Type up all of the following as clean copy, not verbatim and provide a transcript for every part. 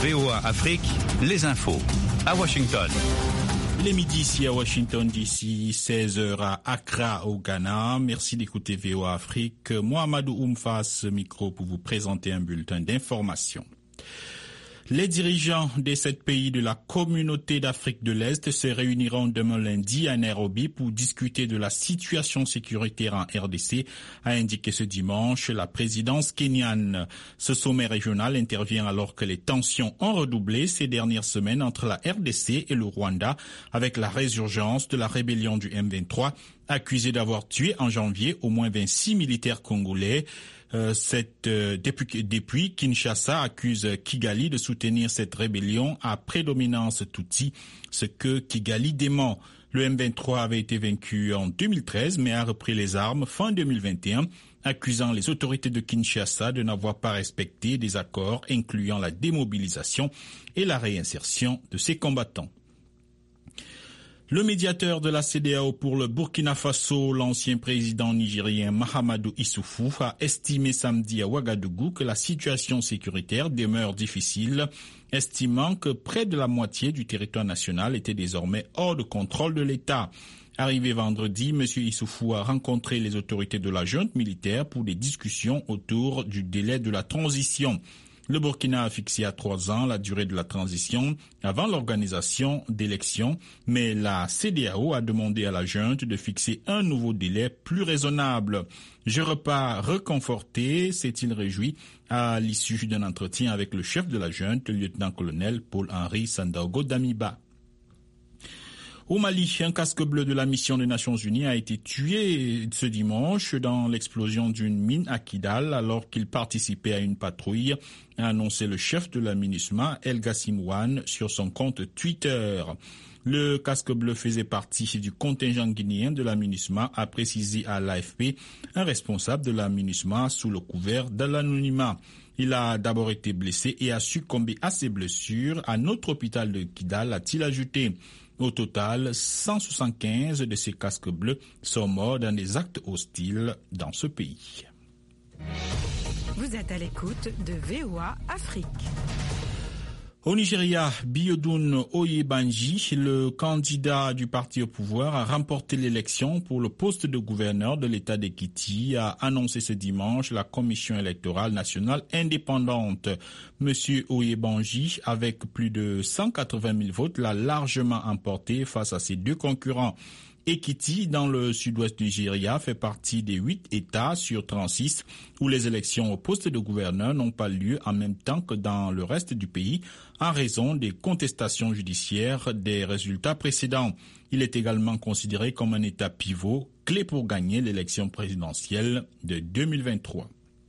VOA Afrique, les infos. À Washington. Il est midi ici à Washington DC, 16h à Accra au Ghana. Merci d'écouter VOA Afrique. Mohamedou Oumfa, ce micro pour vous présenter un bulletin d'information. Les dirigeants des 7 pays de la communauté d'Afrique de l'Est se réuniront demain lundi à Nairobi pour discuter de la situation sécuritaire en RDC, a indiqué ce dimanche la présidence kenyane. Ce sommet régional intervient alors que les tensions ont redoublé ces dernières semaines entre la RDC et le Rwanda, avec la résurgence de la rébellion du M23, accusé d'avoir tué en janvier au moins 26 militaires congolais. Depuis, Kinshasa accuse Kigali de soutenir cette rébellion à prédominance Tutsi, ce que Kigali dément. Le M23 avait été vaincu en 2013, mais a repris les armes fin 2021, accusant les autorités de Kinshasa de n'avoir pas respecté des accords incluant la démobilisation et la réinsertion de ses combattants. Le médiateur de la CEDEAO pour le Burkina Faso, l'ancien président nigérien Mahamadou Issoufou, a estimé samedi à Ouagadougou que la situation sécuritaire demeure difficile, estimant que près de la moitié du territoire national était désormais hors de contrôle de l'État. Arrivé vendredi, M. Issoufou a rencontré les autorités de la junte militaire pour des discussions autour du délai de la transition. Le Burkina a fixé à 3 ans la durée de la transition avant l'organisation d'élections, mais la CEDEAO a demandé à la junte de fixer un nouveau délai plus raisonnable. Je repars reconforté, s'est-il réjoui à l'issue d'un entretien avec le chef de la junte, le lieutenant-colonel Paul-Henri Sandaogo Damiba. Au Mali, un casque bleu de la mission des Nations Unies a été tué ce dimanche dans l'explosion d'une mine à Kidal alors qu'il participait à une patrouille, a annoncé le chef de la MINUSMA, El Gassimouane, sur son compte Twitter. Le casque bleu faisait partie du contingent guinéen de la MINUSMA, a précisé à l'AFP un responsable de la MINUSMA sous le couvert de l'anonymat. Il a d'abord été blessé et a succombé à ses blessures à notre hôpital de Kidal, a-t-il ajouté. Au total, 175 de ces casques bleus sont morts dans des actes hostiles dans ce pays. Vous êtes à l'écoute de VOA Afrique. Au Nigeria, Biodun Oyebanji, le candidat du parti au pouvoir, a remporté l'élection pour le poste de gouverneur de l'État d'Ekiti, a annoncé ce dimanche la Commission électorale nationale indépendante. Monsieur Oyebanji, avec plus de 180 000 votes, l'a largement emporté face à ses 2 concurrents. Ekiti, dans le sud-ouest du Nigeria, fait partie des 8 États sur 36 où les élections au poste de gouverneur n'ont pas lieu en même temps que dans le reste du pays en raison des contestations judiciaires des résultats précédents. Il est également considéré comme un État pivot, clé pour gagner l'élection présidentielle de 2023.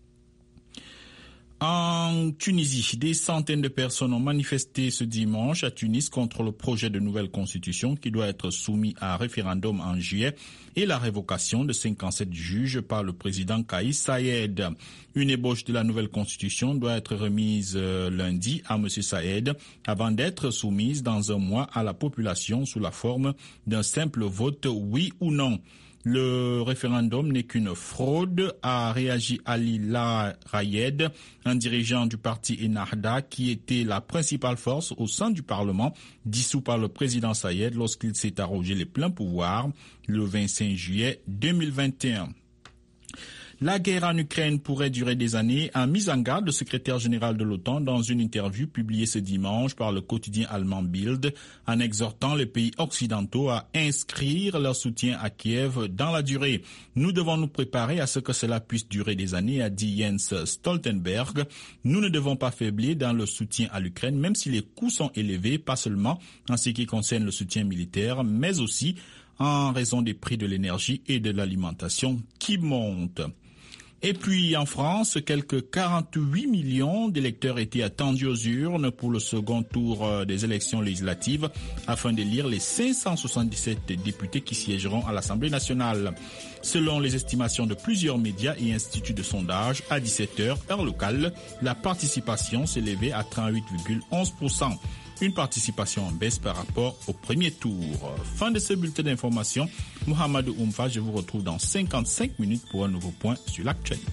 En Tunisie, des centaines de personnes ont manifesté ce dimanche à Tunis contre le projet de nouvelle constitution qui doit être soumis à référendum en juillet et la révocation de 57 juges par le président Kais Saied. Une ébauche de la nouvelle constitution doit être remise lundi à M. Saied avant d'être soumise dans un mois à la population sous la forme d'un simple vote oui ou non. Le référendum n'est qu'une fraude, a réagi Ali Rayed, un dirigeant du parti Ennahda qui était la principale force au sein du Parlement, dissous par le président Saied lorsqu'il s'est arrogé les pleins pouvoirs le 25 juillet 2021. La guerre en Ukraine pourrait durer des années, a mis en garde le secrétaire général de l'OTAN dans une interview publiée ce dimanche par le quotidien allemand Bild, en exhortant les pays occidentaux à inscrire leur soutien à Kiev dans la durée. Nous devons nous préparer à ce que cela puisse durer des années, a dit Jens Stoltenberg. Nous ne devons pas faiblir dans le soutien à l'Ukraine, même si les coûts sont élevés, pas seulement en ce qui concerne le soutien militaire, mais aussi en raison des prix de l'énergie et de l'alimentation qui montent. Et puis en France, quelques 48 millions d'électeurs étaient attendus aux urnes pour le second tour des élections législatives afin d'élire les 577 députés qui siégeront à l'Assemblée nationale. Selon les estimations de plusieurs médias et instituts de sondage, à 17h, heure locale, la participation s'élevait à 38,11%. Une participation en baisse par rapport au premier tour. Fin de ce bulletin d'information. Mohamedou Oumfa, je vous retrouve dans 55 minutes pour un nouveau point sur l'actualité.